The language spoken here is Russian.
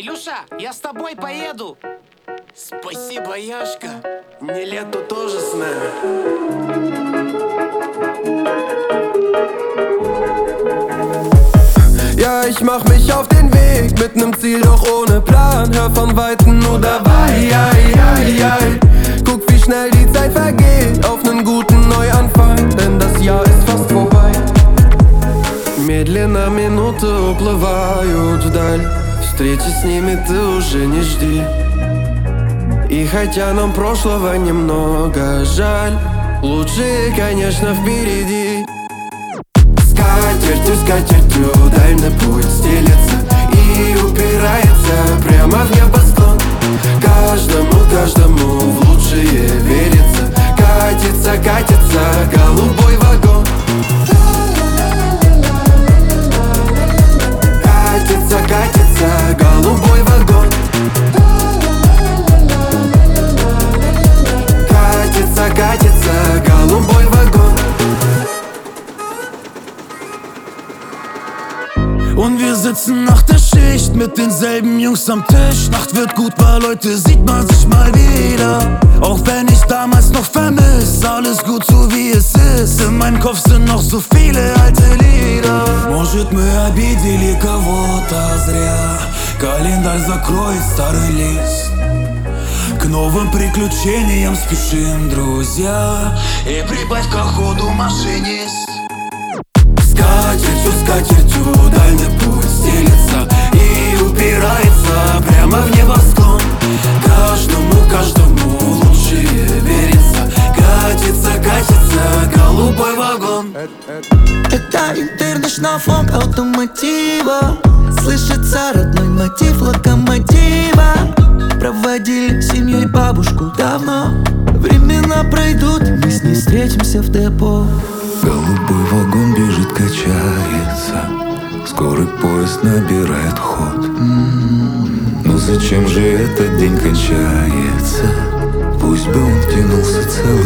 Илюша, я с тобой поеду. Спасибо, Яшка. Нилетто тоже с нами. Ja, ich mach mich auf den Weg mit nem Ziel, doch ohne Plan. Hör von Weitem nur dabei, guck wie schnell die Zeit vergeht. Auf nen guten Neuanfang, denn das Jahr ist fast vorbei. Медленно минуты уплывают вдаль. Встречи с ними ты уже не жди. И хотя нам прошлого немного жаль, лучшее, конечно, впереди. Скатертью дальний путь стелется и упирается прямо в небосклон. Каждому в лучшее верится. Катится голубой вагон. Катится голубой вагон. Катится голубой вагон. Und wir sitzen nach der Schicht mit denselben Jungs am Tisch. Nacht wird gut, weil heute sieht man sich mal wieder. Auch wenn ich damals noch vermiss, alles gut so wie es ist. In meinem Kopf sind noch so viele alte Lieder. Может, мы обидели кого-то зря. Календарь закроет старый лист. К новым приключениям спешим, друзья. И прибавь ко ходу, машинист. Скатертью дальний путь стелется и упирается прямо в небосклон. Каждому лучшее верится. Катится голубой вагон. Это интернешнл-фонк автомотива. Слышится родной мотив локомотива. Проводили семьей бабушку давно. Времена пройдут, мы с ней встретимся в депо. Голубой вагон бежит, качается. Скорый поезд набирает ход. Но зачем же этот день кончается? Пусть бы он тянулся целый